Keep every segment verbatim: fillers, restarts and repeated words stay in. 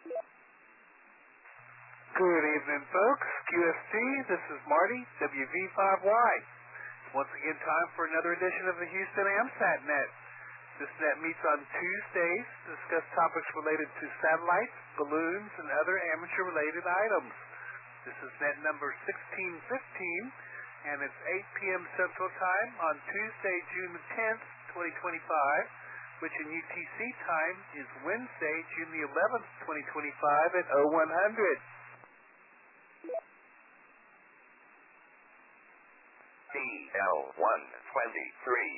Good evening, folks. Q S T, this is Marty, W V five Y. Once again, time for another edition of the Houston AMSAT Net. This net meets on Tuesdays to discuss topics related to satellites, balloons, and other amateur-related items. This is net number sixteen fifteen, and it's eight p m Central Time on Tuesday, June the tenth, twenty twenty-five, which in U T C time is Wednesday, June the eleventh, twenty twenty-five at oh one hundred. D L one twenty-three.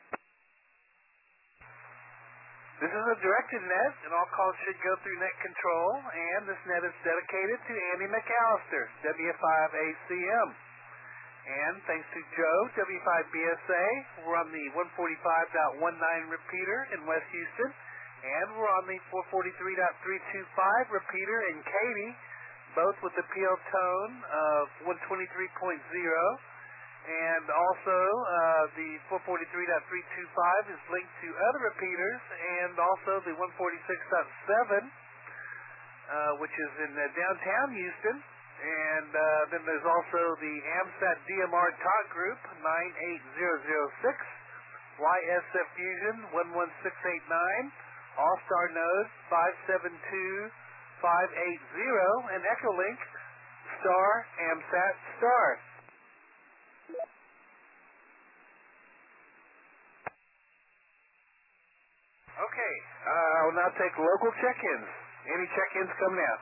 This is a directed net, and all calls should go through net control, and this net is dedicated to Andy McAllister, W five A C M. And thanks to Joe, W five B S A, we're on the one forty-five point nineteen repeater in West Houston, and we're on the four forty-three point three two five repeater in Katy, both with the P L tone of one twenty-three point oh. And also, uh, the four forty-three point three two five is linked to other repeaters, and also the one forty-six point seven, uh, which is in uh, downtown Houston. And uh, then there's also the AMSAT D M R talk group, nine eight zero zero six, Y S F Fusion, one one six eight nine, All-Star Node, five seven two five eight zero, and Echolink, star, AMSAT, star. Okay, uh, I will now take local check-ins. Any check-ins come now?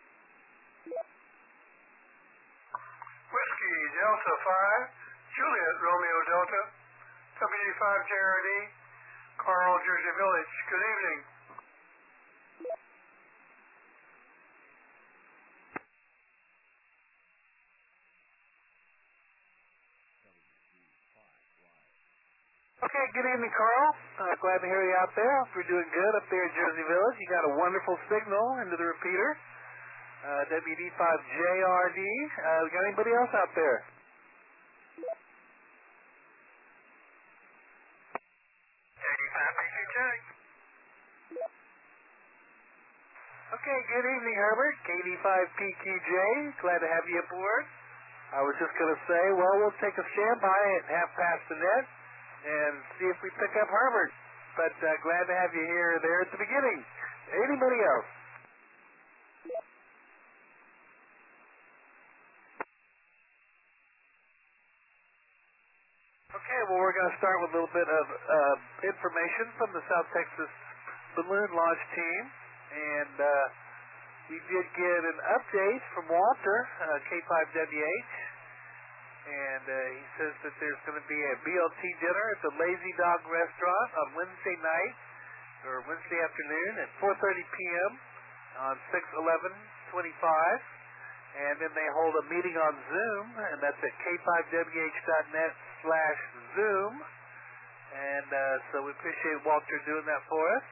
Whiskey Delta five, Juliet Romeo Delta, W five J R D, Carl, Jersey Village. Good evening. Okay, good evening, Carl. Uh, glad to hear you out there. Hope you're doing good up there in Jersey Village. You got a wonderful signal into the repeater. Uh, W D five J R D. Uh, we got anybody else out there? eighty-five P Q J. Okay, good evening, Herbert. K D five P Q J. Glad to have you aboard. I was just going to say, well, we'll take a standby at half past the net and see if we pick up Herbert. But uh, glad to have you here there at the beginning. Anybody else? Okay, well, we're going to start with a little bit of uh, information from the South Texas Balloon Launch Team. And uh, we did get an update from Walter, uh, K five W H. And uh, he says that there's going to be a B L T dinner at the Lazy Dog Restaurant on Wednesday night, or Wednesday afternoon at four thirty p m on six eleven twenty-five. And then they hold a meeting on Zoom, and that's at k five w h dot net slash Zoom. And uh, so we appreciate Walter doing that for us.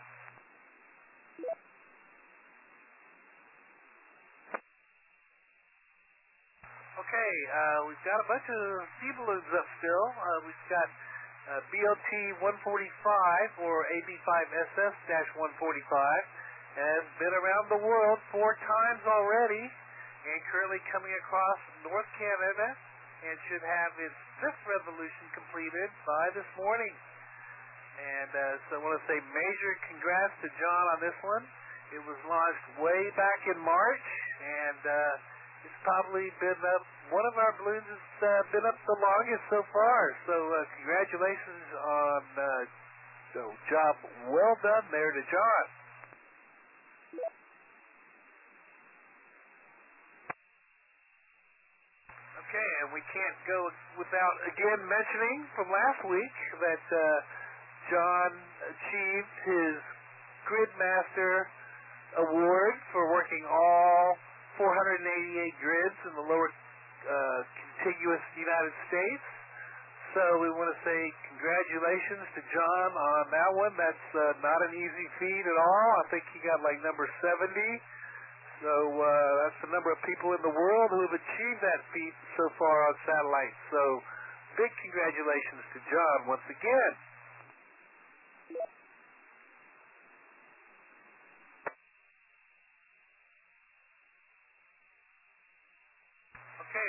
Okay, uh, we've got a bunch of sea balloons up still. Uh, we've got uh, B L T one forty-five, or A B five S S one forty-five, has been around the world four times already, and currently coming across North Canada, and should have its fifth revolution completed by this morning. And uh, so I want to say major congrats to John on this one. It was launched way back in March, and uh, it's probably been up, one of our balloons has uh, been up the longest so far. So uh, congratulations on uh, so job well done there to John. Okay, and we can't go without again mentioning from last week that uh, John achieved his Gridmaster Award for working all four hundred eighty-eight grids in the lower uh, contiguous United States. So we want to say congratulations to John on that one. That's uh, not an easy feat at all. I think he got like number seventy. So uh, that's the number of people in the world who have achieved that feat so far on satellites. So big congratulations to John once again.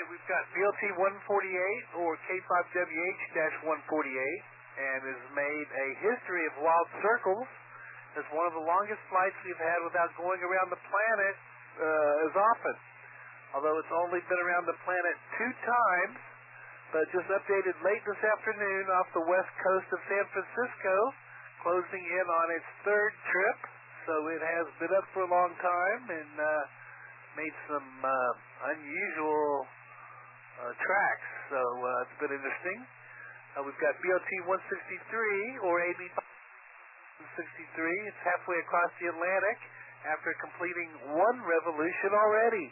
we've got B L T one forty-eight or K five W H one forty-eight, and has made a history of wild circles. It's one of the longest flights we've had without going around the planet uh, as often. Although it's only been around the planet two times, but just updated late this afternoon off the west coast of San Francisco, closing in on its third trip. So it has been up for a long time and uh, made some uh, unusual uh, tracks. So uh, it's been interesting. Uh, we've got B L T one sixty-three or A B one sixty-three. It's halfway across the Atlantic after completing one revolution already.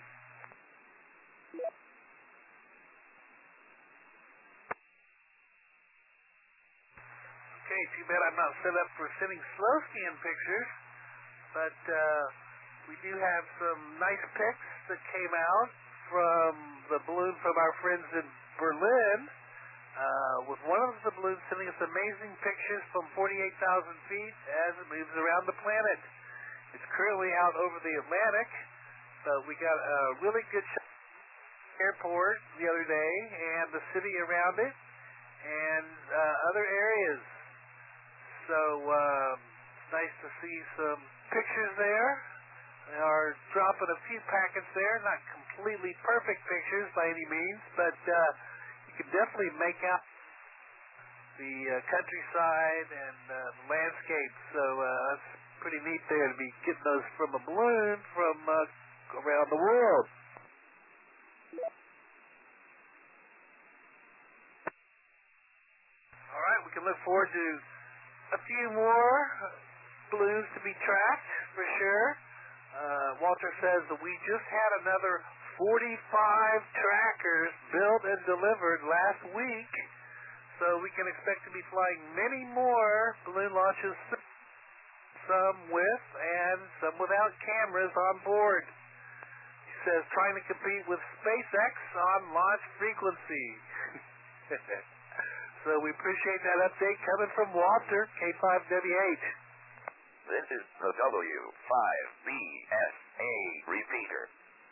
Okay, too bad I'm not set up for sending slow scan pictures, but uh, we do have some nice pics that came out from the balloon from our friends in Berlin, uh, with one of the balloons sending us amazing pictures from forty-eight thousand feet as it moves around the planet. It's currently out over the Atlantic, but we got a really good shot of the airport the other day and the city around it and uh, other areas. So uh, it's nice to see some pictures there. They are dropping a few packets there, not completely perfect pictures by any means, but uh, you can definitely make out the uh, countryside and uh, the landscape. So uh, it's pretty neat there to be getting those from a balloon from uh, around the world. All right, we can look forward to a few more balloons to be tracked for sure. Uh, Walter says that we just had another forty-five trackers built and delivered last week, so we can expect to be flying many more balloon launches, some with and some without cameras on board. He says trying to compete with SpaceX on launch frequency. So we appreciate that update coming from Walter, K five W H. This is the W five B S A repeater.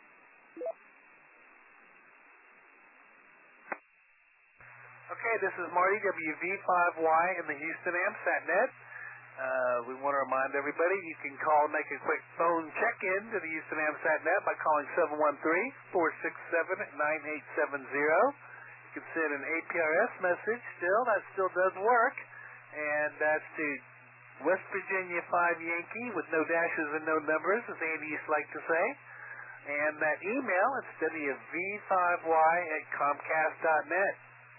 Okay, this is Marty, W V five Y in the Houston AMSAT net. Uh, we want to remind everybody you can call and make a quick phone check-in to the Houston AMSAT net by calling seven one three, four six seven, nine eight seven zero. You can send an A P R S message still. That still does work. And that's to West Virginia five Yankee with no dashes and no numbers, as Andy used to like to say. And that email, it's W V five Y at Comcast dot net.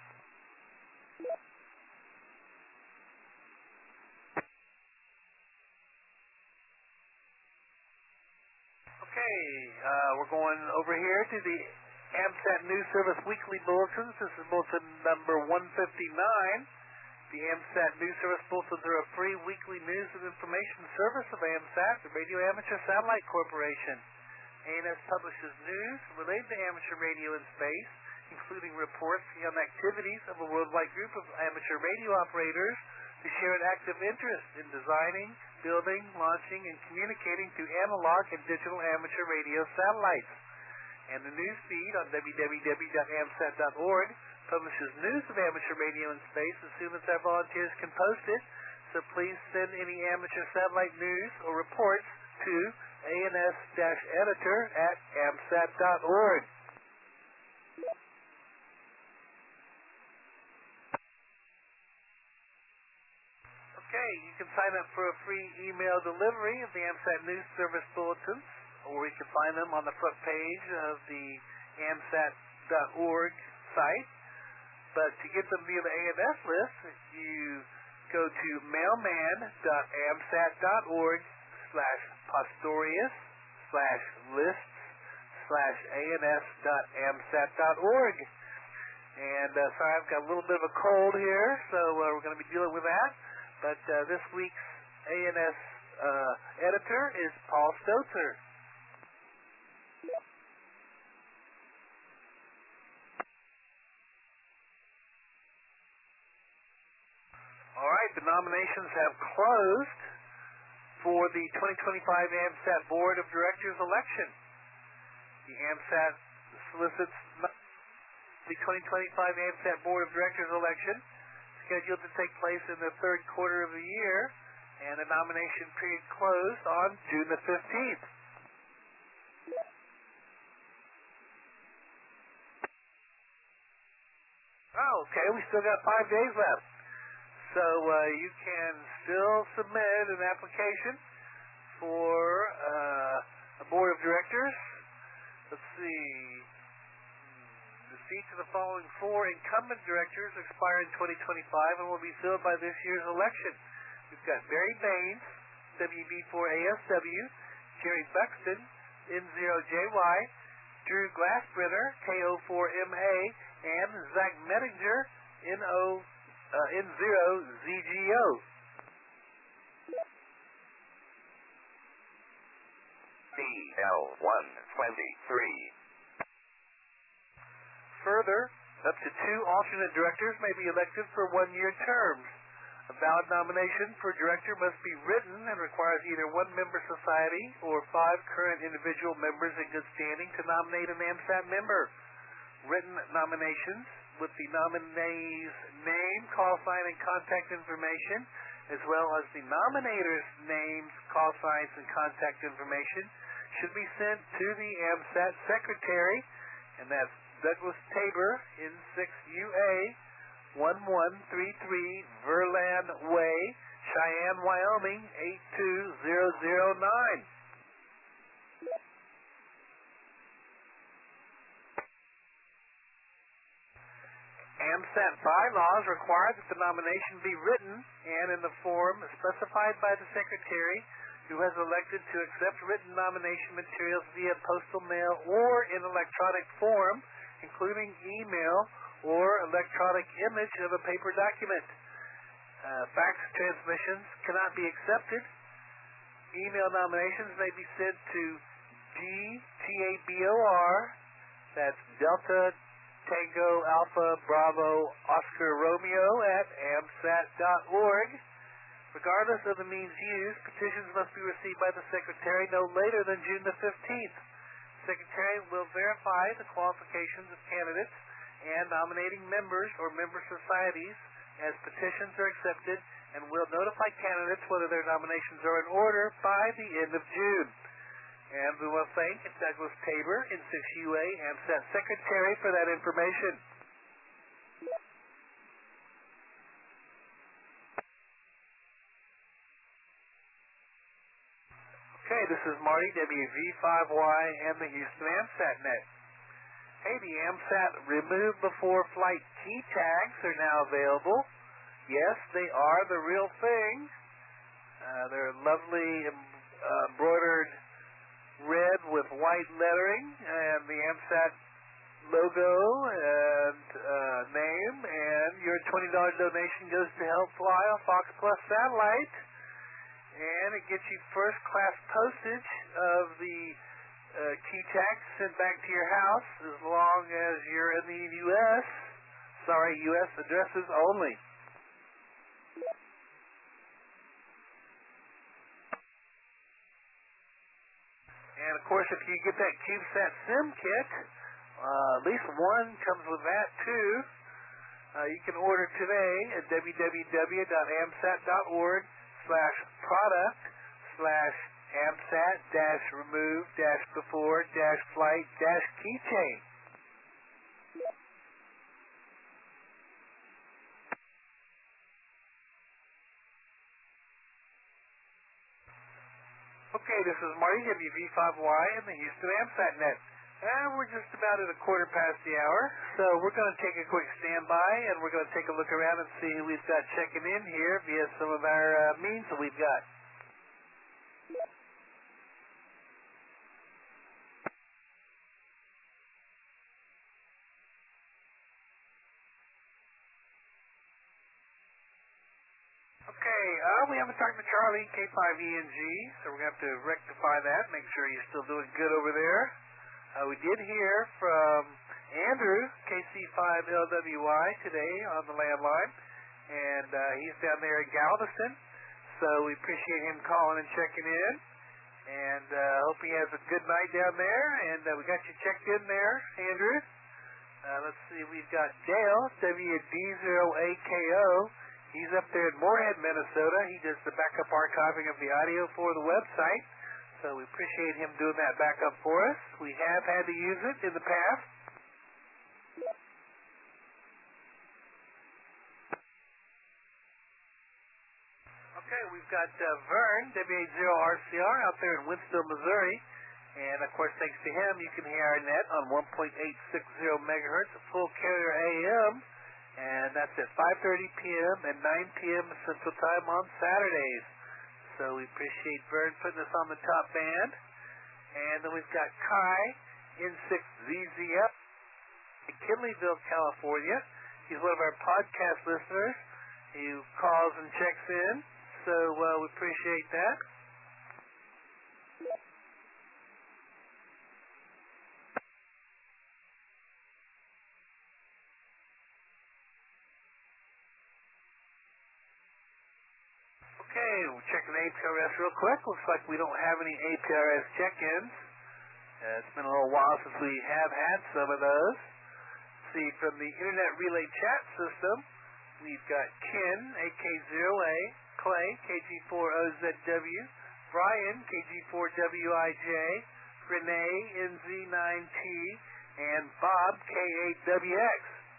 Okay, uh, we're going over here to the AMSAT News Service Weekly Bulletins. This is bulletin number one fifty-nine. The AMSAT News Service Bulletins are a free weekly news and information service of AMSAT, the Radio Amateur Satellite Corporation. A N S publishes news related to amateur radio in space, including reports on activities of a worldwide group of amateur radio operators who share an active interest in designing, building, launching, and communicating through analog and digital amateur radio satellites. And the news feed on w w w dot amsat dot org publishes news of amateur radio in space as soon as our volunteers can post it. So please send any amateur satellite news or reports to A N S-editor at amsat dot org. Okay, you can sign up for a free email delivery of the AMSAT News Service Bulletins, or you can find them on the front page of the amsat dot org site. But to get them via the A N S list, you go to mailman dot amsat dot org slash postorius slash lists slash A N S dot amsat dot org. And uh, sorry, I've got a little bit of a cold here, so uh, we're going to be dealing with that. But uh, this week's A N S uh, editor is Paul Stotzer. All right, the nominations have closed for the twenty twenty-five AMSAT Board of Directors election. The AMSAT solicits the twenty twenty-five AMSAT Board of Directors election, scheduled to take place in the third quarter of the year, and the nomination period closed on June the fifteenth. Oh, okay, we still got five days left. So uh, you can still submit an application for uh, a board of directors. Let's see. The seats of the following four incumbent directors expire in twenty twenty-five and will be filled by this year's election. We've got Barry Baines, W B four A S W, Jerry Buxton, N zero J Y, Drew Glassbrenner, K O four M A, and Zach Mettinger, N O uh, N zero Z G O. D L one twenty-three. Further, up to two alternate directors may be elected for one-year terms. A valid nomination for director must be written and requires either one member society or five current individual members in good standing to nominate an AMSAT member. Written nominations with the nominee's name, call sign, and contact information, as well as the nominator's names, call signs, and contact information, should be sent to the AMSAT secretary, and that's Douglas Tabor, N six U A, one one three three Verland Way, Cheyenne, Wyoming, eight two zero zero nine. AMSAT bylaws require that the nomination be written and in the form specified by the secretary, who has elected to accept written nomination materials via postal mail or in electronic form, including email or electronic image of a paper document. Uh, fax transmissions cannot be accepted. Email nominations may be sent to D T A B O R, that's Delta Tango Alpha Bravo Oscar Romeo at amsat dot org. Regardless of the means used, petitions must be received by the Secretary no later than June the fifteenth. The Secretary will verify the qualifications of candidates and nominating members or member societies as petitions are accepted and will notify candidates whether their nominations are in order by the end of June. And we want to thank Douglas Tabor, N six U A, AMSAT Secretary, for that information. Okay, this is Marty, W V five Y, and the Houston AMSAT Net. Hey, the AMSAT Remove Before Flight key tags are now available. Yes, they are the real thing. Uh, they're lovely uh, embroidered red with white lettering and the AMSAT logo and uh, name, and your twenty dollars donation goes to help fly a Fox Plus satellite, and it gets you first class postage of the uh, key tags sent back to your house as long as you're in the U S Sorry, U S addresses only. And of course, if you get that CubeSat SIM kit, uh, at least one comes with that too. Uh, you can order today at w w w dot amsat dot org slash product slash amsat dash remove dash before dash flight dash keychain. Okay, this is Marty, W V five Y, and the Houston AMSAT Net. And we're just about at a quarter past the hour, so we're going to take a quick standby, and we're going to take a look around and see who we've got checking in here via some of our uh, means that we've got. Okay, uh, we haven't talked to Charlie, K five E N G, so we're going to have to rectify that, make sure he's still doing good over there. Uh, we did hear from Andrew, K C five L W Y, today on the landline, and uh, he's down there in Galveston, so we appreciate him calling and checking in, and uh, hope he has a good night down there, and uh, we got you checked in there, Andrew. Uh, let's see, we've got Dale, W D zero A K O. He's up there in Moorhead, Minnesota. He does the backup archiving of the audio for the website. So we appreciate him doing that backup for us. We have had to use it in the past. Okay, we've got uh, Vern, W A zero R C R, out there in Winston, Missouri. And, of course, thanks to him, you can hear our net on one point eight six zero megahertz, full carrier A M. And that's at five thirty p.m. and nine p.m. Central Time on Saturdays. So we appreciate Vern putting us on the top band. And then we've got Kai, N six Z Z F, in Kinleyville, California. He's one of our podcast listeners. He calls and checks in. So uh, we appreciate that. Okay, we'll check the A P R S real quick. Looks like we don't have any A P R S check-ins. Uh, it's been a little while since we have had some of those. See, from the Internet Relay Chat System, we've got Ken, A K zero A, Clay, K G four O Z W, Brian, K G four W I J, Renee, N Z nine T, and Bob, K eight W X.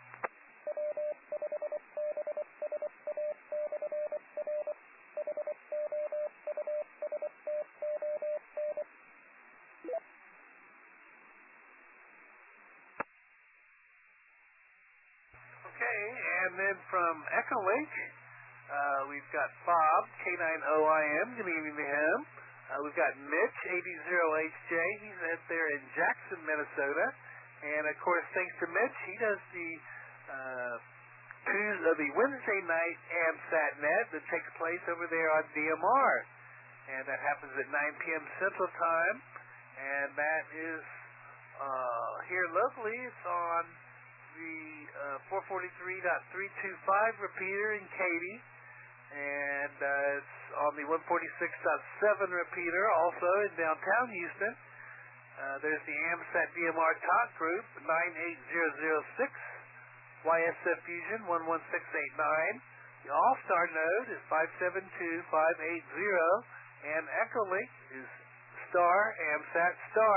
Okay, and then from Echolink, uh, we've got Bob, K nine O I M, good evening to him. Uh, we've got Mitch, A D zero H J, he's out there in Jackson, Minnesota. And, of course, thanks to Mitch, he does the uh, Tuesday, uh, the Wednesday night AMSAT net that takes place over there on D M R. And that happens at nine p.m. Central Time. And that is uh, here locally, it's on the uh, four forty-three point three two five repeater in Katy, and uh, it's on the one forty-six point seven repeater also in downtown Houston. Uh, there's the AMSAT D M R talk group nine eight zero zero six, Y S F Fusion one one six eight nine. The All-Star node is five seven two five eight zero, and Echolink is star AMSAT star.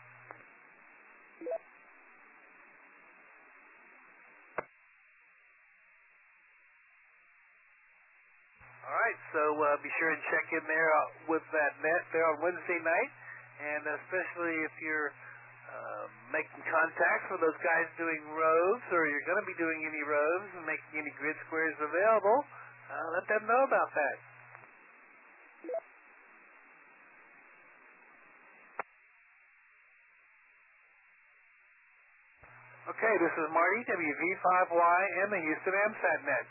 All right, so uh, be sure and check in there uh, with that net there on Wednesday night, and especially if you're uh, making contacts with those guys doing roves, or you're going to be doing any roves and making any grid squares available, uh, let them know about that. Okay, this is Marty, W V five Y and the Houston AMSAT net.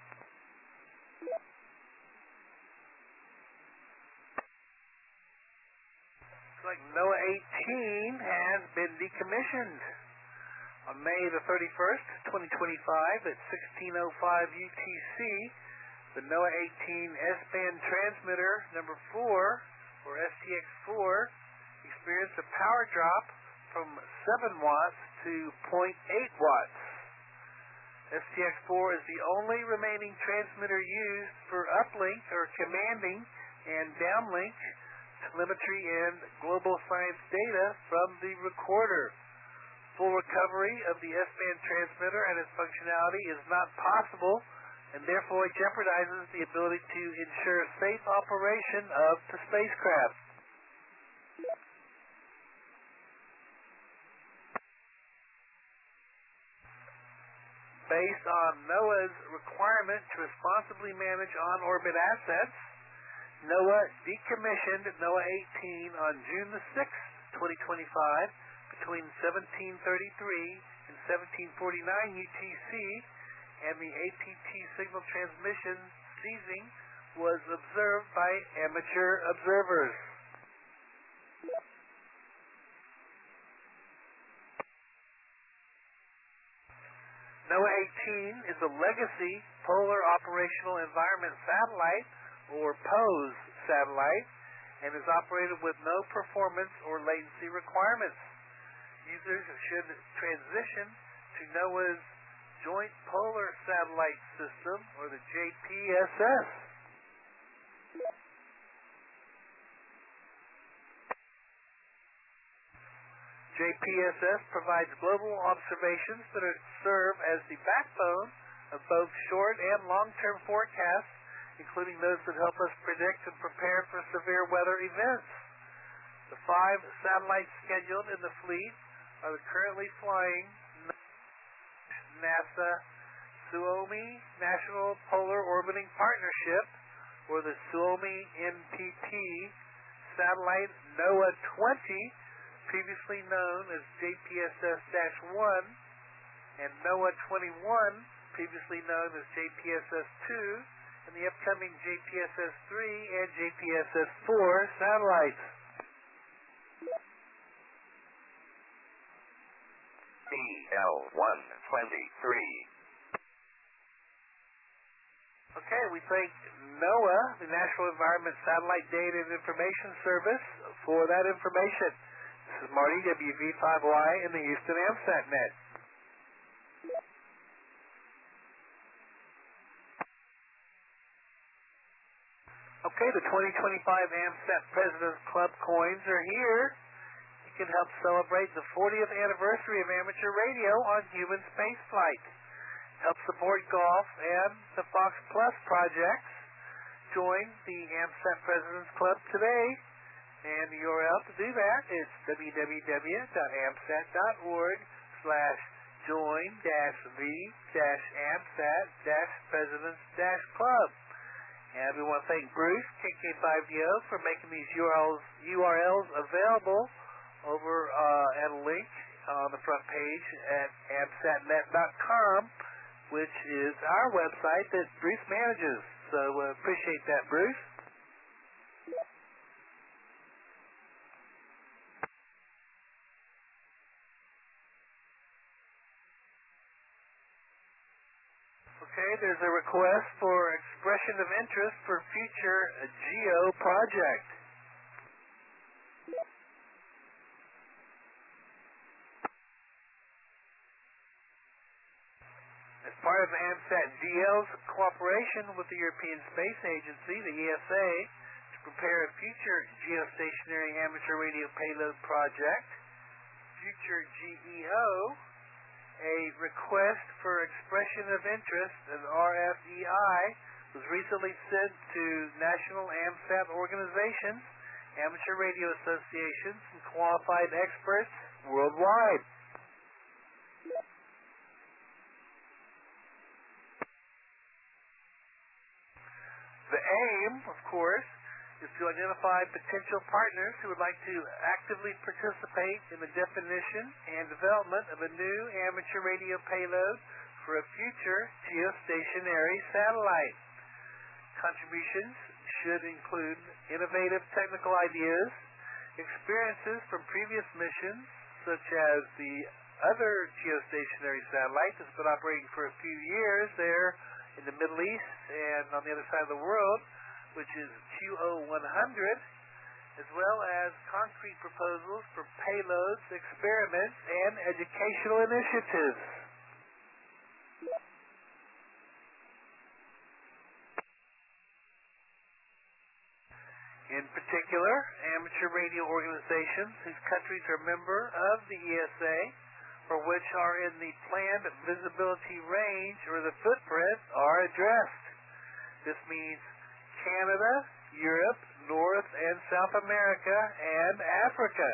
Like NOAA eighteen has been decommissioned on May the thirty-first, twenty twenty-five at sixteen oh five U T C. The NOAA eighteen S-band transmitter number four, or S T X four, experienced a power drop from seven watts to zero point eight watts. S T X four is the only remaining transmitter used for uplink or commanding and downlink telemetry and global science data from the recorder. Full recovery of the S-band transmitter and its functionality is not possible, and therefore it jeopardizes the ability to ensure safe operation of the spacecraft. Based on NOAA's requirement to responsibly manage on-orbit assets, NOAA decommissioned NOAA eighteen on June the sixth, twenty twenty-five, between seventeen thirty-three and seventeen forty-nine U T C, and the A T T signal transmission ceasing was observed by amateur observers. NOAA eighteen is a legacy polar operational environment satellite, or POSE satellite, and is operated with no performance or latency requirements. Users should transition to NOAA's Joint Polar Satellite System, or the J P S S. J P S S provides global observations that are, serve as the backbone of both short and long-term forecasts, including those that help us predict and prepare for severe weather events. The five satellites scheduled in the fleet are the currently flying NASA Suomi National Polar Orbiting Partnership, or the Suomi N P T, satellite NOAA twenty, previously known as J P S S one, and NOAA twenty-one, previously known as J P S S two, and the upcoming J P S S three and J P S S four satellites. B L one twenty-three. Okay, we thank NOAA, the National Environment Satellite Data and Information Service, for that information. This is Marty, W V five Y, in the Houston AMSAT net. Okay, the twenty twenty-five AMSAT President's Club coins are here. You can help celebrate the fortieth anniversary of amateur radio on human spaceflight. Help support golf and the Fox Plus projects. Join the AMSAT President's Club today. And the U R L to do that is w w w dot amsat dot org slash join dash v dash amsat dash presidents dash club. And we want to thank Bruce, K K five D O, for making these U R Ls, U R Ls available over uh, at a link on the front page at amsat net dot com, which is our website that Bruce manages. So uh, appreciate that, Bruce. Okay, there's a request for expression of interest for future GEO project. As part of AMSAT G L's cooperation with the European Space Agency, the E S A, to prepare a future geostationary amateur radio payload project, future G E O, a request for expression of interest, an R F E I, was recently sent to national AMSAT organizations, amateur radio associations, and qualified experts worldwide. The aim, of course, is to identify potential partners who would like to actively participate in the definition and development of a new amateur radio payload for a future geostationary satellite. Contributions should include innovative technical ideas, experiences from previous missions, such as the other geostationary satellite that's been operating for a few years there in the Middle East and on the other side of the world, which is Q O one hundred, as well as concrete proposals for payloads, experiments, and educational initiatives. In particular, amateur radio organizations whose countries are member of the E S A, or which are in the planned visibility range or the footprint, are addressed. This means Canada, Europe, North and South America, and Africa.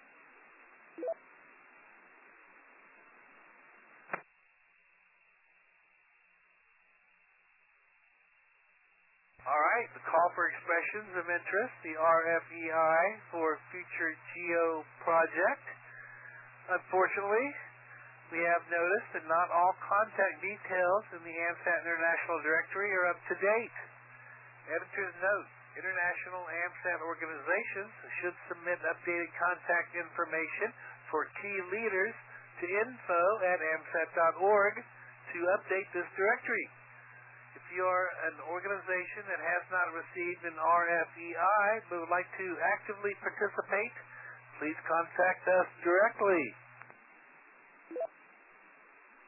All right, the call for expressions of interest, the R F E I for future GEO project. Unfortunately, we have noticed that not all contact details in the AMSAT International Directory are up to date. Editor's note, international AMSAT organizations should submit updated contact information for key leaders to info at amsat dot org to update this directory. If you are an organization that has not received an R F E I but would like to actively participate, please contact us directly.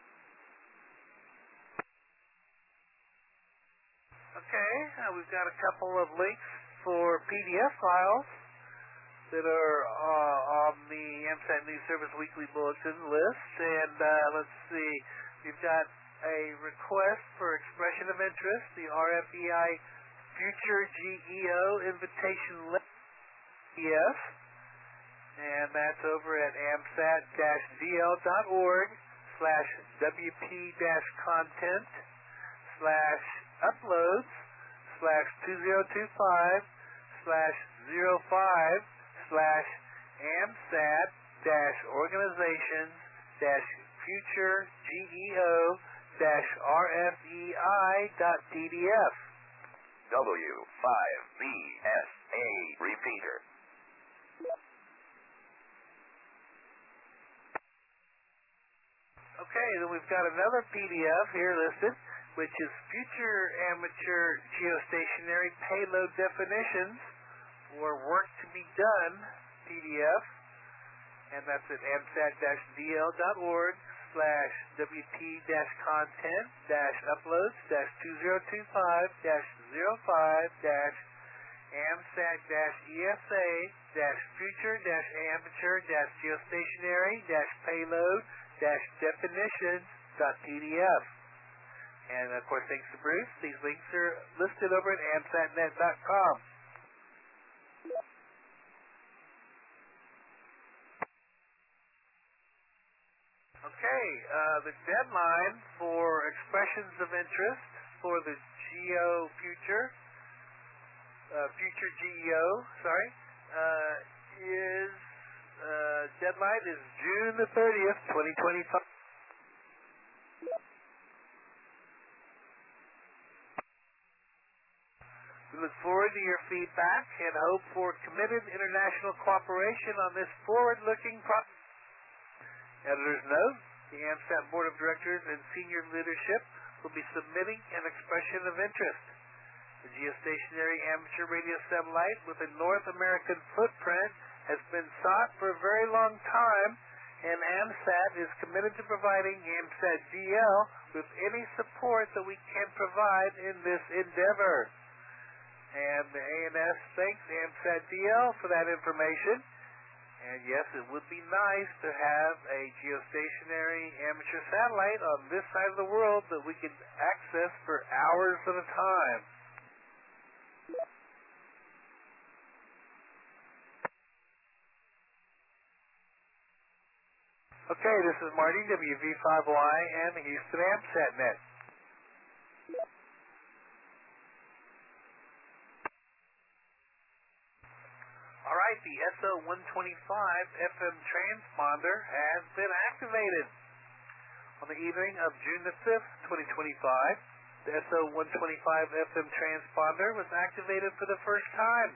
Okay, uh, we've got a couple of links for P D F files that are uh, on the AMSAT News Service Weekly Bulletin list. And uh, let's see, we've got a request for expression of interest, the R F E I Future G E O Invitation List P D F. And that's over at amsat dash d l dot org slash w p dash content slash uploads slash two zero two five slash zero five slash amsat dash organizations dash future G E O dash R F E I dot P D F. W five B S A repeater. Okay, then we've got another P D F here listed, which is Future Amateur Geostationary Payload Definitions for Work to be Done P D F, and that's at amsat dash d l dot org slash w p dash content dash uploads dash two zero two five dash zero five dash amsat dash e s a dash future dash amateur dash geostationary dash payload dash definitions dot p d f. And of course, thanks to Bruce, these links are listed over at amsat net dot com. Okay, uh, the deadline for expressions of interest for the Geo Future, uh, Future G E O, sorry, uh, is, uh, deadline is June the thirtieth, twenty twenty-five. We look forward to your feedback and hope for committed international cooperation on this forward-looking project. Editor's note, the AMSAT Board of Directors and senior leadership will be submitting an expression of interest. The geostationary amateur radio satellite with a North American footprint has been sought for a very long time, and AMSAT is committed to providing AMSAT D L with any support that we can provide in this endeavor. And the A N S thanks AMSAT D L for that information. And yes, it would be nice to have a geostationary amateur satellite on this side of the world that we can access for hours at a time. Okay, this is Marty, W V five Y, and the Houston AMSAT Net. All right, the S O one twenty-five F M transponder has been activated. On the evening of June the fifth, twenty twenty-five, the S O one twenty-five F M transponder was activated for the first time.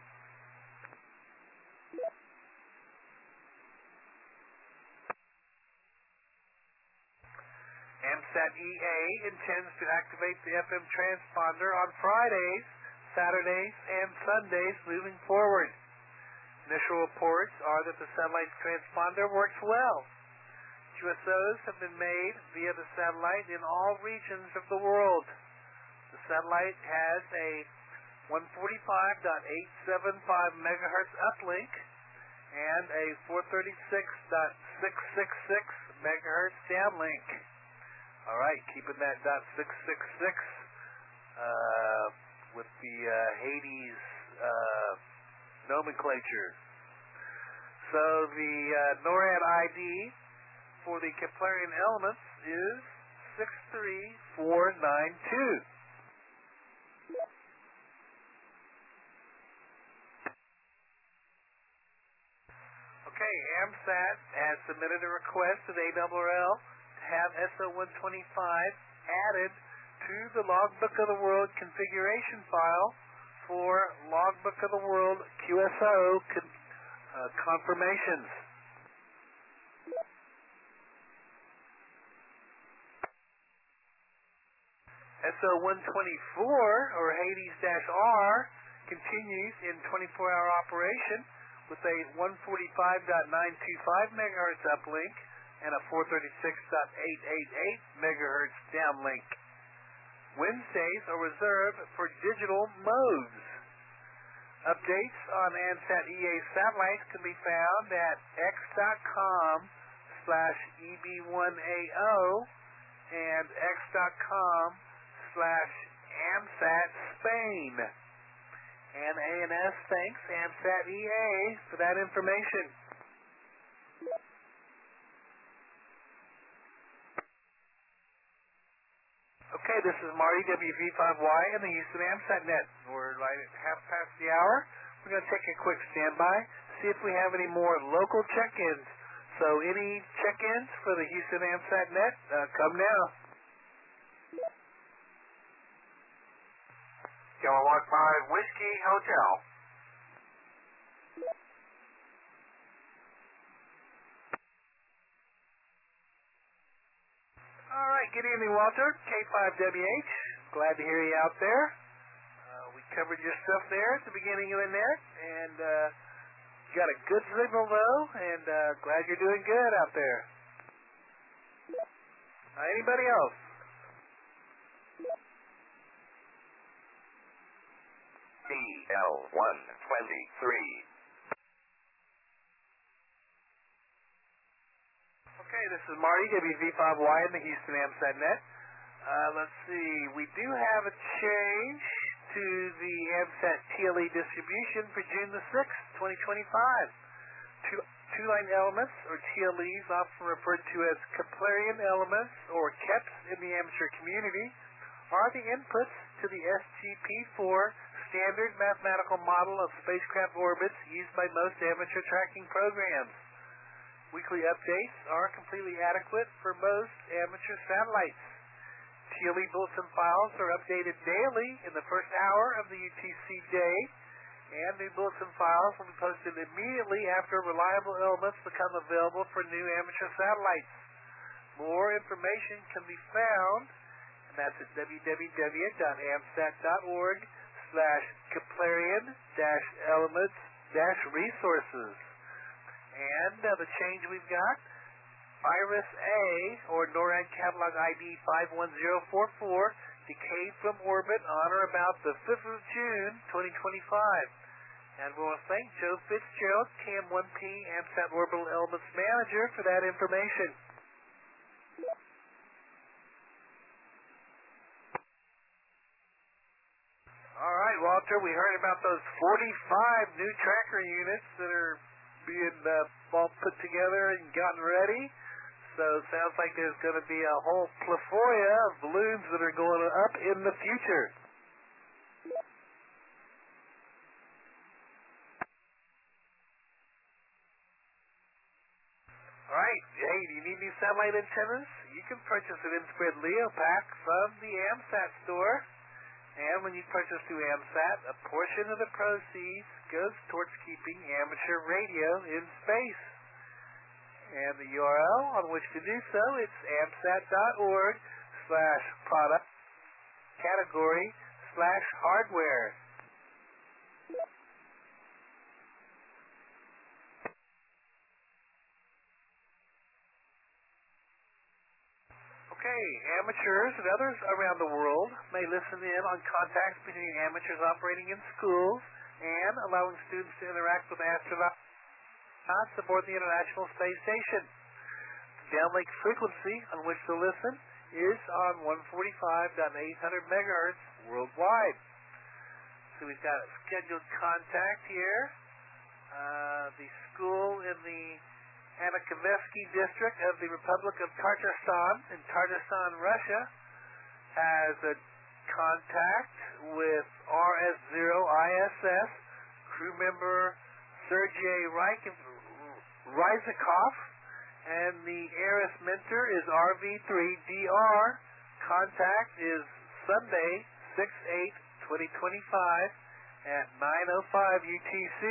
AMSAT E A intends to activate the F M transponder on Fridays, Saturdays, and Sundays moving forward. Initial reports are that the satellite's transponder works well. Q S Os have been made via the satellite in all regions of the world. The satellite has a one forty-five point eight seven five megahertz uplink and a four thirty-six point six six six megahertz downlink. All right, keeping that .six six six uh, with the uh, Hades uh, nomenclature. So the uh, NORAD I D for the Keplerian elements is six three four nine two. Okay, AMSAT has submitted a request to the A R R L to have S O one twenty-five added to the Logbook of the World configuration file for Logbook of the World Q S O con uh, confirmations. S O one twenty-four, or Hades-R, continues in twenty-four hour operation with a one forty-five point nine two five megahertz uplink and a four thirty-six point eight eight eight megahertz downlink. Wednesdays are reserved for digital modes. Updates on AMSAT E A satellites can be found at x.com slash EB1AO and x.com slash AMSAT Spain. And A N S thanks AMSAT E A for that information. Okay, this is Marty, W V five Y, and the Houston AMSAT Net. We're right at half past the hour. We're going to take a quick standby, see if we have any more local check-ins. So any check-ins for the Houston AMSAT Net, uh, come now. Kilowatt five Whiskey Hotel. All right, good evening, Walter. K five W H. Glad to hear you out there. Uh, we covered your stuff there at the beginning of the net, and uh, got a good signal, though, and uh, glad you're doing good out there. Uh, anybody else? D L one twenty-three. Okay, this is Marty, W V five Y in the Houston AMSAT Net. Uh, let's see, we do have a change to the AMSAT T L E distribution for June the sixth, twenty twenty-five. Two, two-line elements, or T L Es, often referred to as Keplerian elements, or K E Ps in the amateur community, are the inputs to the S G P four standard mathematical model of spacecraft orbits used by most amateur tracking programs. Weekly updates are completely adequate for most amateur satellites. T L E bulletin files are updated daily in the first hour of the U T C day, and new bulletin files will be posted immediately after reliable elements become available for new amateur satellites. More information can be found, and that's at w w w dot amsat dot org slash Keplerian dash elements dash resources. And uh, the change we've got, Iris A, or NORAD Catalog I D five one zero four four, decayed from orbit on or about the fifth of June, twenty twenty-five. And we want to thank Joe Fitzgerald, K M one P AMSAT Orbital Elements Manager, for that information. All right, Walter, we heard about those forty-five new tracker units that are being uh, all put together and gotten ready. So it sounds like there's going to be a whole plethora of balloons that are going up in the future. All right, hey, do you need new satellite antennas? You can purchase an InSpread Leo pack from the AMSAT store. And when you purchase through AMSAT, a portion of the proceeds goes towards keeping amateur radio in space. And the U R L on which to do so, it's amsat dot org slash product category slash hardware. Okay, amateurs and others around the world may listen in on contacts between amateurs operating in schools and allowing students to interact with astronauts aboard the International Space Station. The downlink frequency on which to listen is on one forty-five point eight hundred megahertz worldwide. So we've got a scheduled contact here. Uh, the school in the Anakovetsky district of the Republic of Tatarstan in Tatarstan, Russia, has a contact with R S zero I S S crew member Sergei Ryzikov, and the ARIS mentor is R V three D R. Contact is Sunday, six eight twenty twenty-five at nine oh five U T C.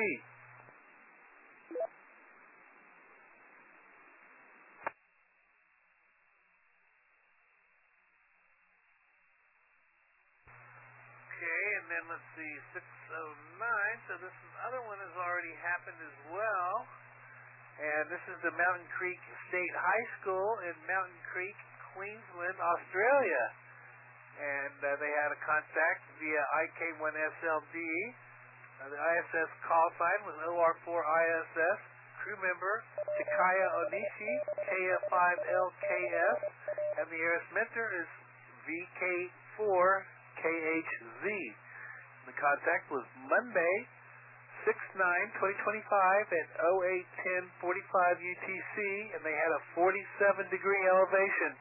Okay, and then let's see, six oh nine, so this is, other one has already happened as well. And this is the Mountain Creek State High School in Mountain Creek, Queensland, Australia. and uh, they had a contact via I K one S L D. Uh, the I S S call sign was O R four I S S. Crew member Chikaya Onishi, K F five L K S, and the ARIS mentor is V K four K H Z. The contact was Monday, six nine twenty twenty-five at oh eight ten forty-five U T C, and they had a forty-seven degree elevation.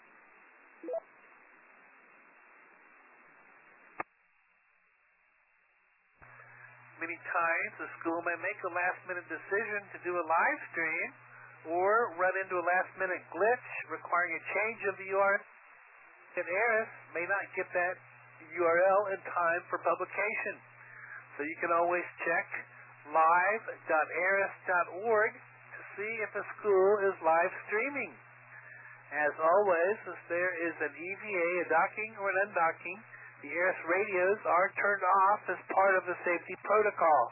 Many times, the school may make a last-minute decision to do a live stream or run into a last-minute glitch requiring a change of the U R L. And ARIS may not get that U R L in time for publication. So you can always check live dot aris dot org to see if a school is live streaming. As always, if there is an E V A, a docking or an undocking, the ARIS radios are turned off as part of the safety protocol.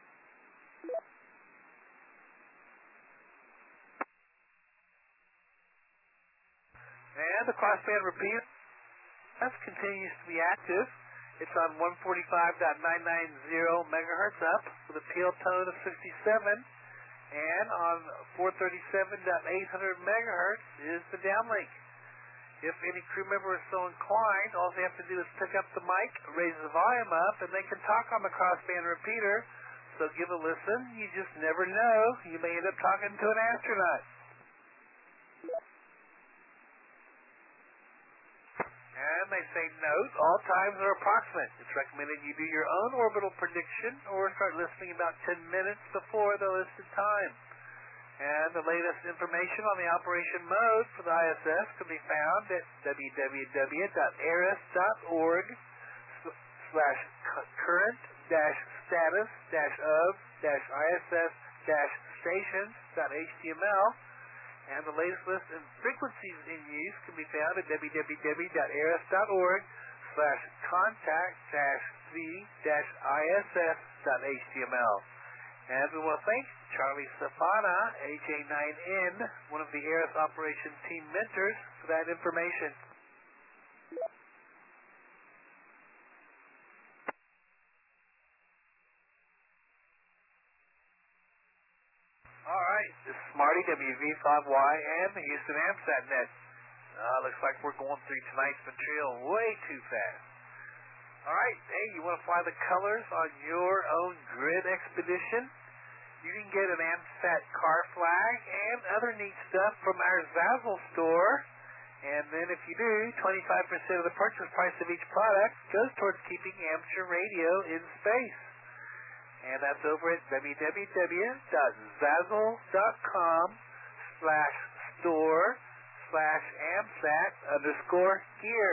And the crossband repeater continues to be active. It's on one forty-five point nine nine zero megahertz up with a P L tone of sixty-seven, and on four thirty-seven point eight hundred megahertz is the downlink. If any crew member is so inclined, all they have to do is pick up the mic, raise the volume up, and they can talk on the crossband repeater. So give a listen. You just never know. You may end up talking to an astronaut. And they say note, all times are approximate. It's recommended you do your own orbital prediction or start listening about ten minutes before the listed time. And the latest information on the operation mode for the I S S can be found at w w w dot aris dot org slash current dash status dash of dash iss dash stations dot h t m l. And the latest list of frequencies in use can be found at w w w dot aris dot org slash contact dash v dash iss dot h t m l. And we want to thank Charlie Safana, A J nine N, one of the ARIS Operation Team mentors, for that information. All right, this is Marty, W V five Y, and the Houston AMSAT net. Uh, looks like we're going through tonight's material way too fast. All right, hey, you want to fly the colors on your own grid expedition? You can get an AMSAT car flag and other neat stuff from our Zazzle store. And then if you do, twenty-five percent of the purchase price of each product goes towards keeping amateur radio in space. And that's over at w w w dot zazzle dot com slash store slash AMSAT underscore gear.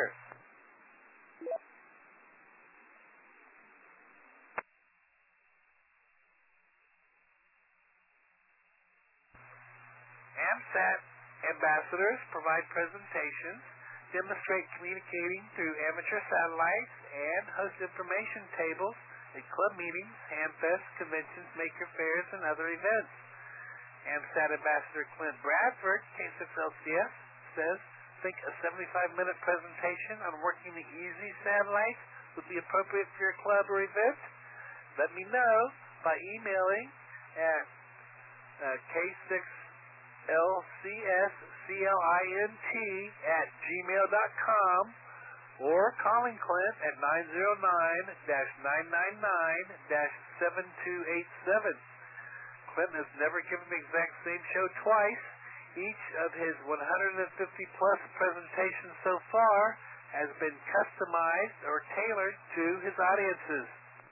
AMSAT ambassadors provide presentations, demonstrate communicating through amateur satellites, and host information tables at club meetings, hamfests, conventions, maker fairs, and other events. AMSAT Ambassador Clint Bradford, K six L C S, says, think a seventy-five minute presentation on working the EASY satellite would be appropriate for your club or event? Let me know by emailing at uh, K six L C S C L I N T at gmail dot com or calling Clint at nine zero nine, nine nine nine, seven two eight seven. Clint has never given the exact same show twice. Each of his one hundred fifty plus presentations so far has been customized or tailored to his audiences.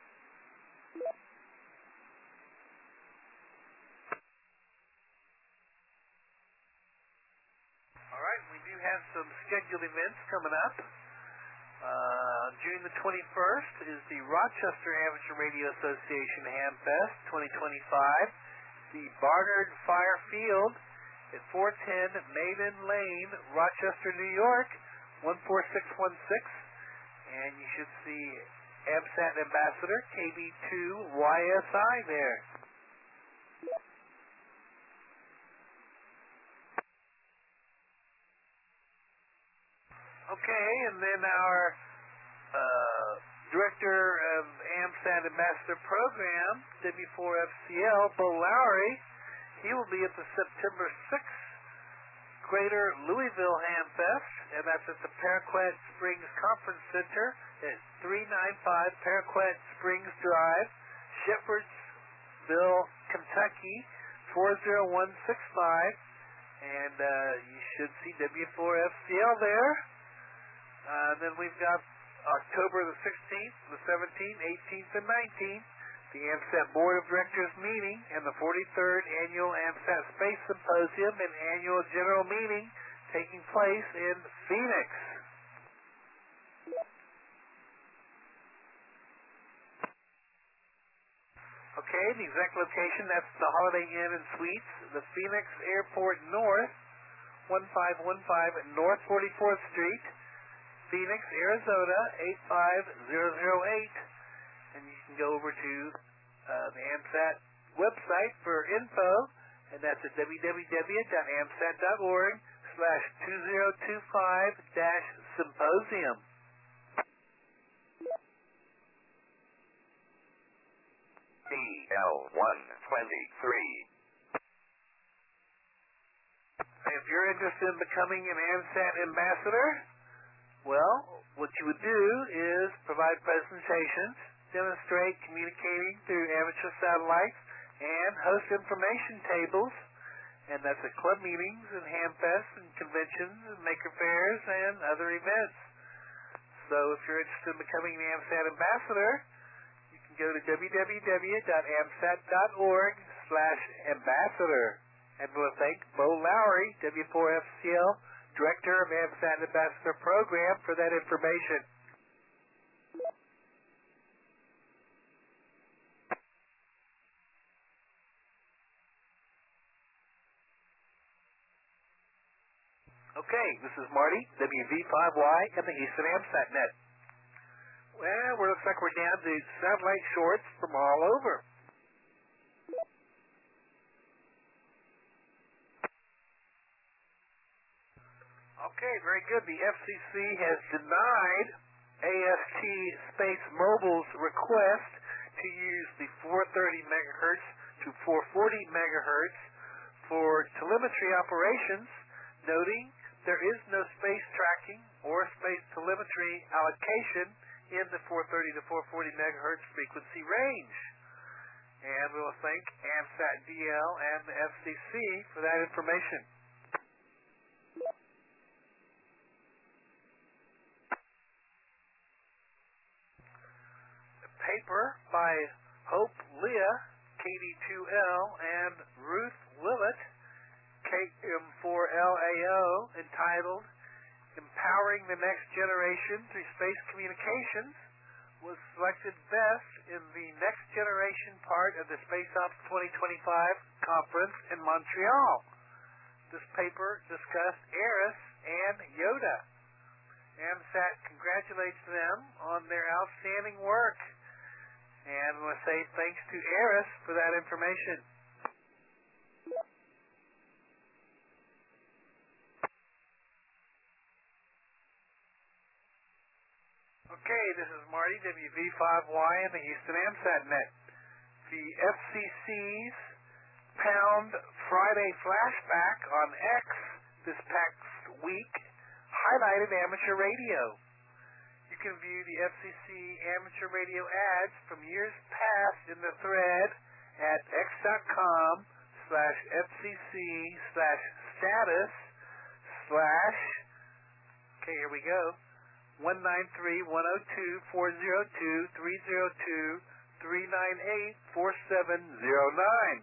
Alright, we do have some scheduled events coming up. Uh, June the twenty-first is the Rochester Amateur Radio Association Hamfest twenty twenty-five. The Barnard Fire Field at four ten Maiden Lane, Rochester, New York, one four six one six. And you should see AMSAT Ambassador K B two Y S I there. Okay, and then our uh, Director of AMSAT Ambassador Program, W four F C L, Bo Lowry, he will be at the September sixth Greater Louisville Ham Fest, and that's at the Paraquat Springs Conference Center at three ninety-five Paraquat Springs Drive, Shepherdsville, Kentucky, four zero one six five, and uh, you should see W four F C L there. Uh, then we've got October the sixteenth, the seventeenth, eighteenth, and nineteenth, the AMSAT Board of Directors meeting and the forty-third Annual AMSAT Space Symposium and Annual General Meeting taking place in Phoenix. Okay, the exact location, that's the Holiday Inn and Suites, the Phoenix Airport North, one five one five North forty-fourth Street, Phoenix, Arizona, eight five zero zero eight. And you can go over to uh, the AMSAT website for info, and that's at w w w dot amsat dot org slash two zero two five dash symposium. B L one twenty-three. If you're interested in becoming an AMSAT ambassador, well, what you would do is provide presentations, demonstrate communicating through amateur satellites, and host information tables, and that's at club meetings and hamfests and conventions and maker fairs and other events. So if you're interested in becoming an AMSAT ambassador, you can go to w w w dot amsat dot org slash ambassador. And we'll thank Bo Lowry, W four F C L, Director of AMSAT Ambassador Program, for that information. Okay, this is Marty, W V five Y, and the Houston AMSAT Net. Well, it looks like we're down to satellite shorts from all over. Okay, very good. The F C C has denied A S T Space Mobile's request to use the four thirty megahertz to four forty megahertz for telemetry operations, noting there is no space tracking or space telemetry allocation in the four thirty to four forty megahertz frequency range. And we'll thank AMSAT D L and the F C C for that information. Paper by Hope Leah, K D two L, and Ruth Willett, K M four L A O, entitled Empowering the Next Generation Through Space Communications, was selected best in the Next Generation part of the Space Ops twenty twenty-five conference in Montreal. This paper discussed ARISS and YODA. AMSAT congratulates them on their outstanding work. And I want to say thanks to ARISS for that information. Okay, this is Marty, W V five Y, and the Houston AMSAT Net. The F C C's Pound Friday flashback on X this past week highlighted amateur radio. You can view the F C C amateur radio ads from years past in the thread at x.com slash FCC slash status slash, okay, here we go, one nine three, one oh two, four oh two, three oh two, three nine eight, four seven oh nine.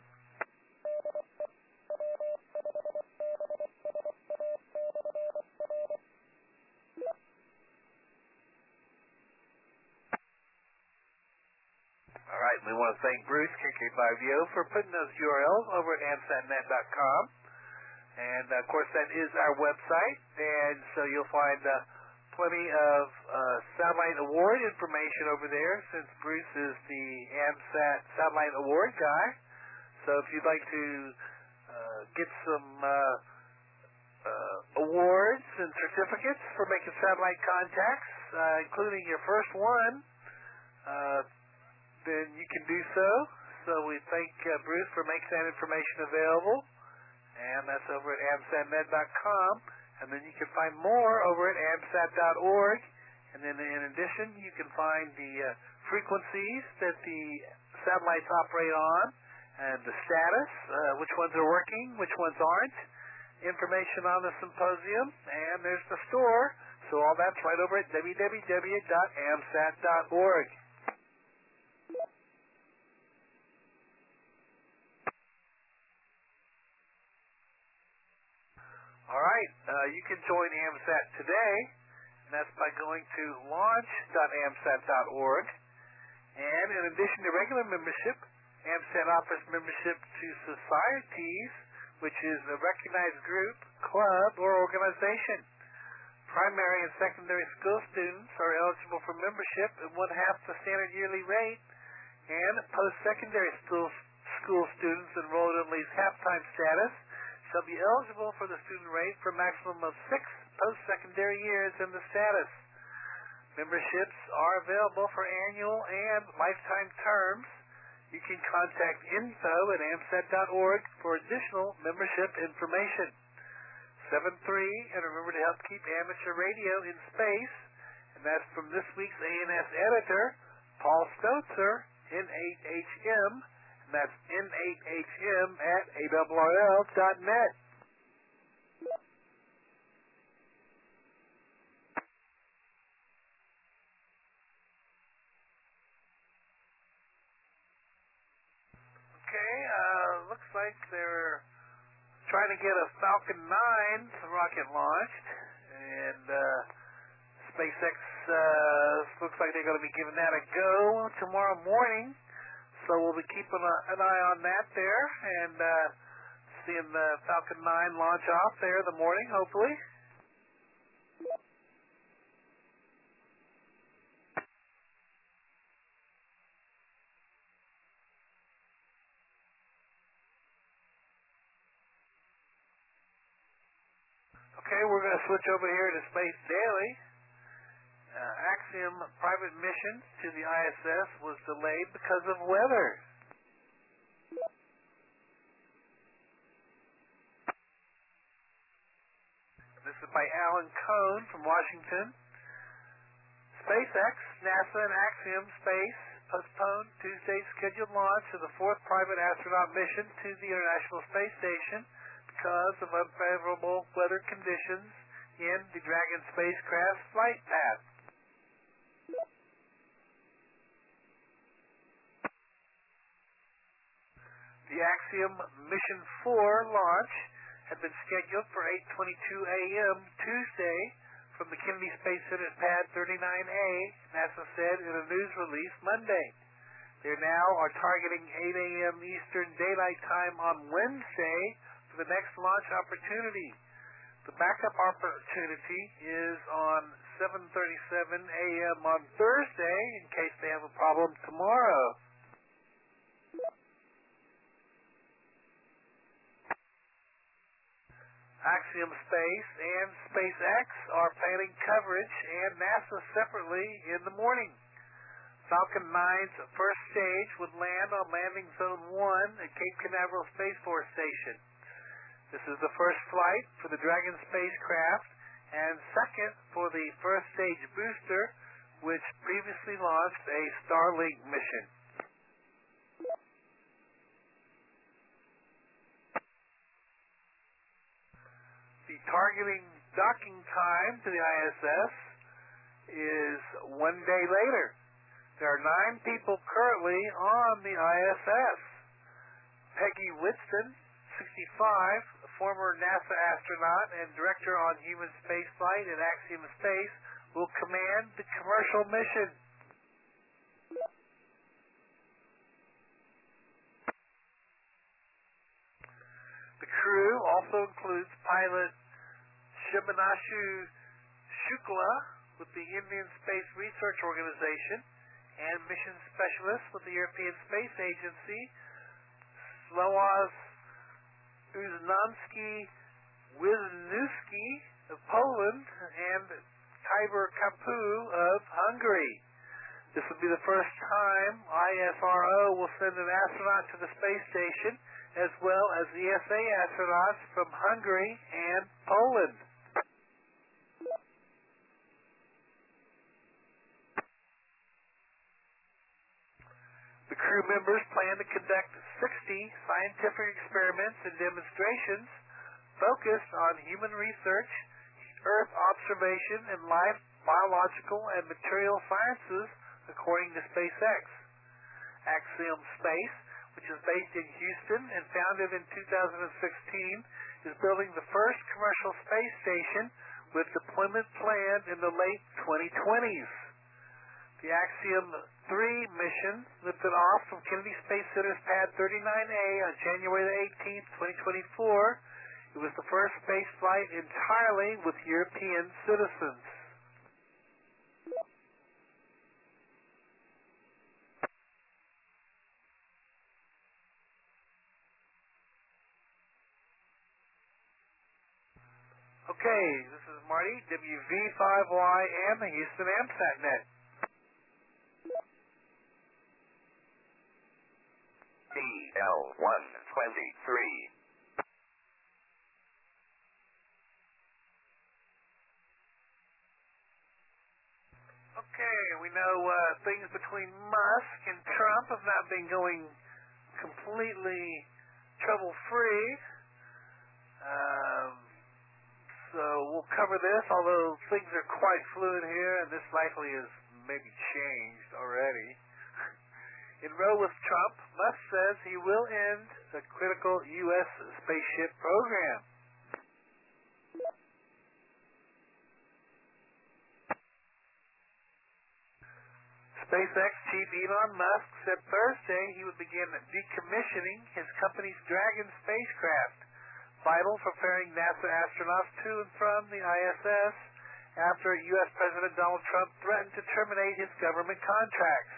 All right, we want to thank Bruce, K K five V O, for putting those U R Ls over at amsat net dot com. And, of course, that is our website. And so you'll find uh, plenty of uh, satellite award information over there, since Bruce is the AMSAT Satellite Award guy. So if you'd like to uh, get some uh, uh, awards and certificates for making satellite contacts, uh, including your first one, uh, then you can do so. So we thank uh, Bruce for making that information available, and that's over at amsatnet dot com. And then you can find more over at amsat dot org. And then in addition, you can find the uh, frequencies that the satellites operate on, and the status, uh, which ones are working, which ones aren't, information on the symposium, and there's the store. So all that's right over at w w w dot amsat dot org. All right, uh, you can join AMSAT today, and that's by going to launch dot amsat dot org. And in addition to regular membership, AMSAT offers membership to societies, which is a recognized group, club, or organization. Primary and secondary school students are eligible for membership at one half the standard yearly rate, and post-secondary school, school students enrolled in at least half-time status shall be eligible for the student rate for a maximum of six post-secondary years in the status. Memberships are available for annual and lifetime terms. You can contact info at amsat dot org for additional membership information. seven three, and remember to help keep amateur radio in space. And that's from this week's A N S editor, Paul Stotzer, N eight H M. And that's N eight H M at A R R L dot net. Okay, uh, looks like they're trying to get a Falcon nine rocket launched, and uh, SpaceX uh, looks like they're going to be giving that a go tomorrow morning. So we'll be keeping a, an eye on that there, and uh, seeing the Falcon nine launch off there in the morning, hopefully. Okay, we're going to switch over here to Space Daily. Uh, Axiom private mission to the I S S was delayed because of weather. This is by Alan Cohn from Washington. SpaceX, NASA, and Axiom Space postponed Tuesday's scheduled launch of the fourth private astronaut mission to the International Space Station because of unfavorable weather conditions in the Dragon spacecraft's flight path. The Axiom Mission four launch had been scheduled for eight twenty-two a m Tuesday from the Kennedy Space Center Pad thirty-nine A, NASA said in a news release Monday. They now are targeting eight a m Eastern Daylight Time on Wednesday for the next launch opportunity. The backup opportunity is on seven thirty-seven a m on Thursday in case they have a problem tomorrow. Axiom Space and SpaceX are planning coverage and NASA separately in the morning. Falcon nine's first stage would land on Landing Zone one at Cape Canaveral Space Force Station. This is the first flight for the Dragon spacecraft and second for the first stage booster, which previously launched a Starlink mission. The targeting docking time to the I S S is one day later. There are nine people currently on the I S S. Peggy Whitston, sixty-five, a former NASA astronaut and director on human spaceflight at Axiom Space, will command the commercial mission. The crew also includes pilot Shubhanashu Shukla with the Indian Space Research Organization and mission specialist with the European Space Agency, Sławomir Uznansky Wisniewski of Poland. Poland, and Tiber Kapu of Hungary. This will be the first time I S R O will send an astronaut to the space station, as well as E S A astronauts from Hungary and Poland. The crew members plan to conduct sixty scientific experiments and demonstrations focused on human research, Earth observation, and life, biological, and material sciences, according to SpaceX. Axiom Space, which is based in Houston and founded in two thousand sixteen, is building the first commercial space station with deployment planned in the late twenty twenties. The Axiom three mission lifted off from Kennedy Space Center's Pad thirty-nine A on January the eighteenth, twenty twenty-four. It was the first space flight entirely with European citizens. Okay, this is Marty, W V five Y M, Houston AMSATnet. D L one twenty-three. Okay, we know uh, things between Musk and Trump have not been going completely trouble-free. Um, so we'll cover this, although things are quite fluid here, and this likely is maybe changed already. In row with Trump, Musk says he will end the critical U S spaceship program. SpaceX chief Elon Musk said Thursday he would begin decommissioning his company's Dragon spacecraft, vital for ferrying NASA astronauts to and from the I S S after U S President Donald Trump threatened to terminate his government contracts.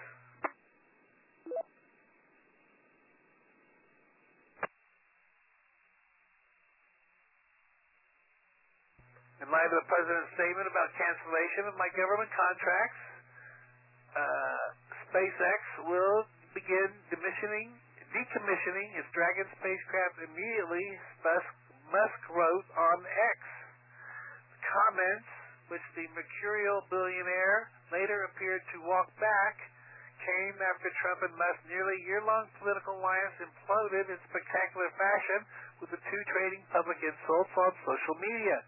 In light of the President's statement about cancellation of my government contracts, uh, SpaceX will begin decommissioning, decommissioning its Dragon spacecraft immediately, Musk, Musk wrote on X. The comments, which the mercurial billionaire later appeared to walk back, came after Trump and Musk's nearly year-long political alliance imploded in spectacular fashion, with the two trading public insults on social media.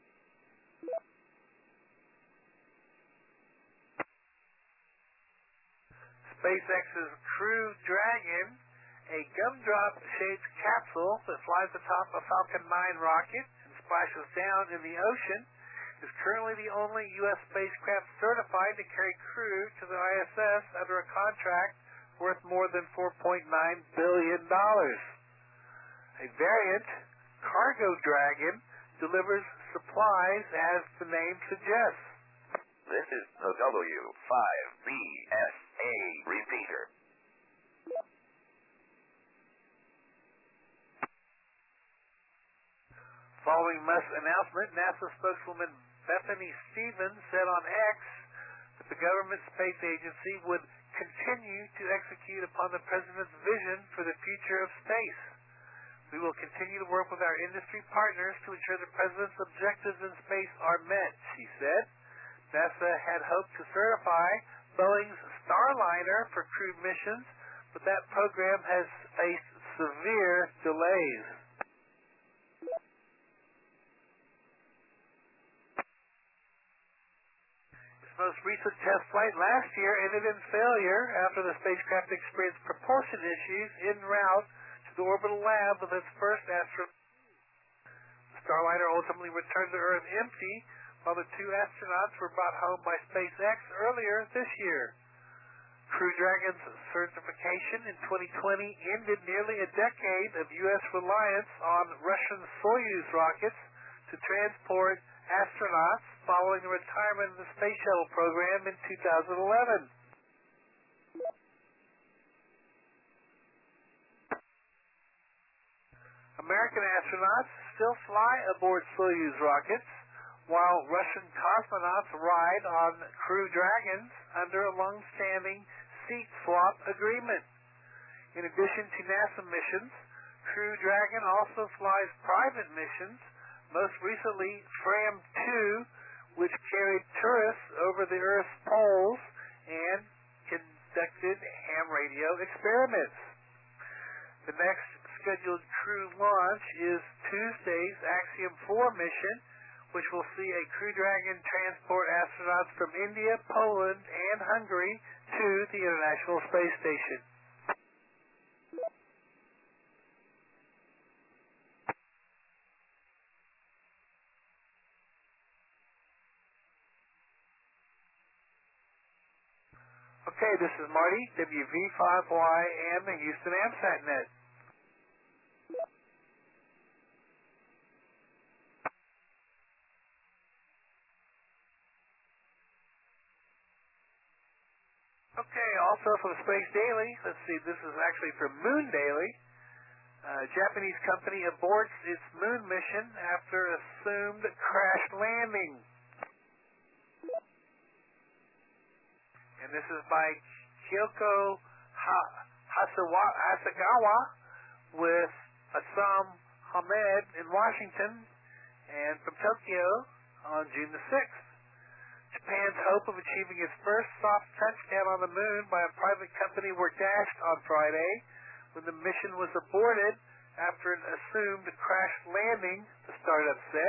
SpaceX's Crew Dragon, a gumdrop-shaped capsule that flies atop a Falcon nine rocket and splashes down in the ocean, is currently the only U S spacecraft certified to carry crew to the I S S under a contract worth more than four point nine billion dollars. A variant, Cargo Dragon, delivers supplies as the name suggests. This is the W five B S A repeater. Following Musk's announcement, NASA spokeswoman Bethany Stevens said on X that the government space agency would continue to execute upon the President's vision for the future of space. We will continue to work with our industry partners to ensure the President's objectives in space are met, she said. NASA had hoped to certify Boeing's Starliner for crewed missions, but that program has faced severe delays. Its most recent test flight last year ended in failure after the spacecraft experienced propulsion issues en route to the orbital lab with its first astronaut. The Starliner ultimately returned to Earth empty, while the two astronauts were brought home by SpaceX earlier this year. Crew Dragon's certification in twenty twenty ended nearly a decade of U S reliance on Russian Soyuz rockets to transport astronauts following the retirement of the Space Shuttle program in two thousand eleven. American astronauts still fly aboard Soyuz rockets, while Russian cosmonauts ride on Crew Dragons under a long-standing seat swap agreement. In addition to NASA missions, Crew Dragon also flies private missions, most recently Fram two, which carried tourists over the Earth's poles and conducted ham radio experiments. The next scheduled crew launch is Tuesday's Axiom four mission, which will see a Crew Dragon transport astronauts from India, Poland, and Hungary to the International Space Station. Okay, this is Marty, W V five Y, and the Houston AMSAT Net. Okay, also from Space Daily, let's see, this is actually from Moon Daily. Uh, Japanese company aborts its moon mission after assumed crash landing. And this is by Kyoko ha- Hasawa- Hasagawa with Assam Hamed in Washington, and from Tokyo on June the sixth. Japan's hope of achieving its first soft touchdown on the moon by a private company were dashed on Friday when the mission was aborted after an assumed crash landing, the startup said.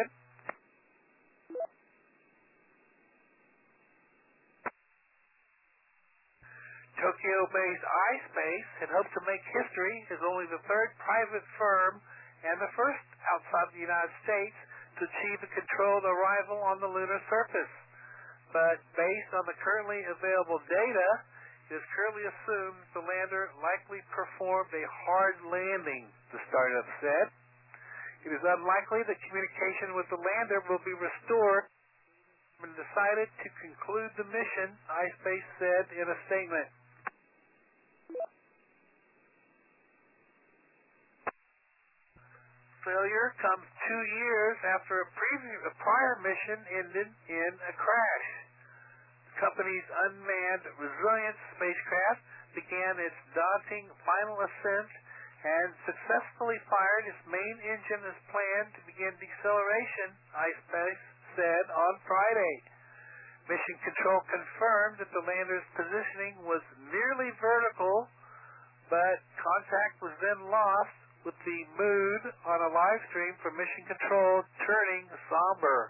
Tokyo-based iSpace had hoped to make history as only the third private firm and the first outside the United States to achieve a controlled arrival on the lunar surface. But based on the currently available data, it is currently assumed the lander likely performed a hard landing, the startup said. It is unlikely that communication with the lander will be restored and decided to conclude the mission, iSpace said in a statement. Failure comes two years after a, previous, a prior mission ended in a crash. The company's unmanned Resilience spacecraft began its daunting final ascent and successfully fired its main engine as planned to begin deceleration, iSpace said on Friday. Mission Control confirmed that the lander's positioning was nearly vertical, but contact was then lost, with the mood on a live stream from Mission Control turning somber.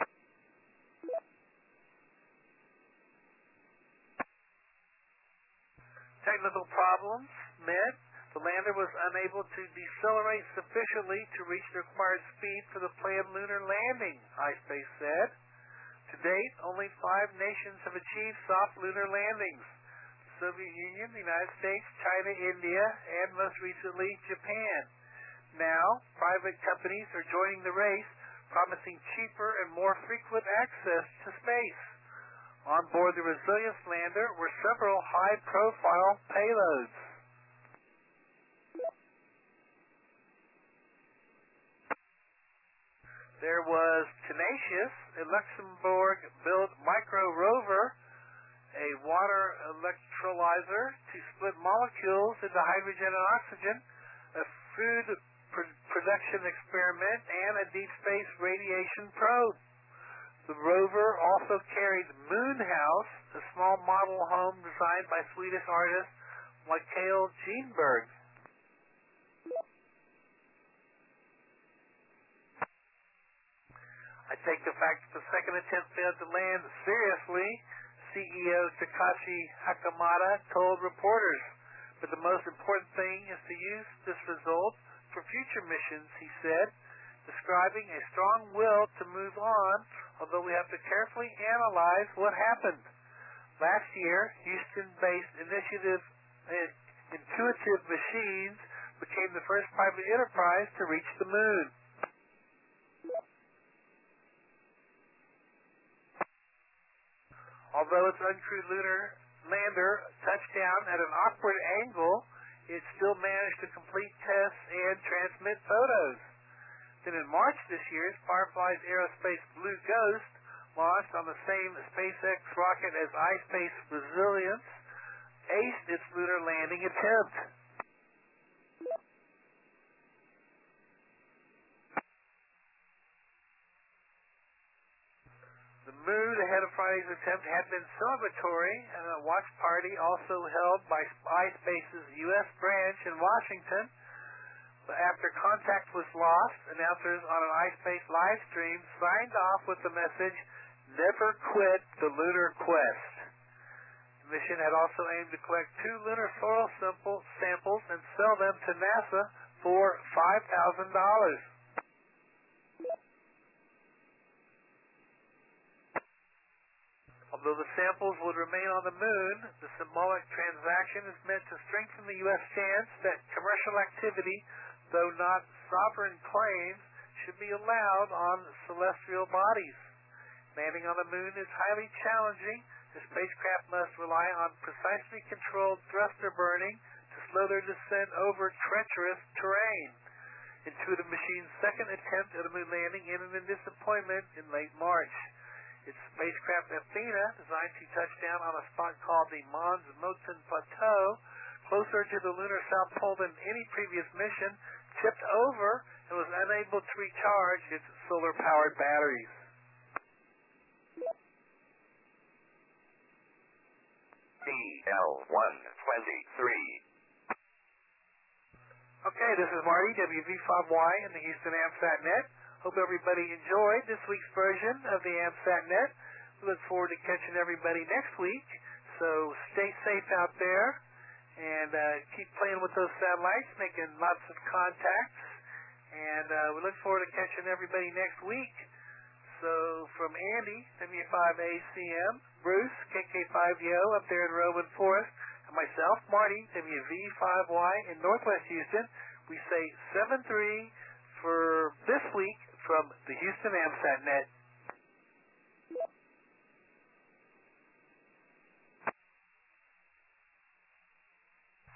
Technical problems meant the lander was unable to decelerate sufficiently to reach the required speed for the planned lunar landing, iSpace said. To date, only five nations have achieved soft lunar landings: the Soviet Union, the United States, China, India, and most recently, Japan. Now, private companies are joining the race, promising cheaper and more frequent access to space. On board the Resilience lander were several high-profile payloads. There was Tenacious, a Luxembourg-built micro-rover, a water electrolyzer to split molecules into hydrogen and oxygen, a food pr- production experiment, and a deep space radiation probe. The rover also carried Moonhouse, a small model home designed by Swedish artist Mikael Jernberg. I take the fact that the second attempt failed to land seriously, C E O Takashi Hakamada told reporters. But the most important thing is to use this result for future missions, he said, describing a strong will to move on, although we have to carefully analyze what happened. Last year, Houston-based initiative uh, Intuitive Machines became the first private enterprise to reach the moon. Although its uncrewed lunar lander touched down at an awkward angle, it still managed to complete tests and transmit photos. Then in March this year, Firefly's Aerospace Blue Ghost launched on the same SpaceX rocket as iSpace Resilience, aced its lunar landing attempt. The mood ahead of Friday's attempt had been celebratory, and a watch party also held by iSpace's U S branch in Washington. But after contact was lost, announcers on an iSpace live stream signed off with the message, "Never quit the lunar quest." The mission had also aimed to collect two lunar soil sample, samples and sell them to NASA for five thousand dollars. Although the samples would remain on the moon, the symbolic transaction is meant to strengthen the U S stance that commercial activity, though not sovereign claims, should be allowed on celestial bodies. Landing on the moon is highly challenging. The spacecraft must rely on precisely controlled thruster burning to slow their descent over treacherous terrain. Intuitive Machine's second attempt at a moon landing ended in disappointment in late March. Its spacecraft Athena, designed to touch down on a spot called the Mons Moten Plateau, closer to the lunar south pole than any previous mission, tipped over and was unable to recharge its solar-powered batteries. B L one twenty-three. Okay, this is Marty, W V five Y in the Houston AMSAT Net. Hope everybody enjoyed this week's version of the AMSAT Net. We look forward to catching everybody next week. So stay safe out there and uh, keep playing with those satellites, making lots of contacts. And uh, we look forward to catching everybody next week. So from Andy, W five A C M, Bruce, K K five Y O up there in Rowan Forest, and myself, Marty, W V five Y in Northwest Houston, we say seven three for this week from the Houston AMSAT Net.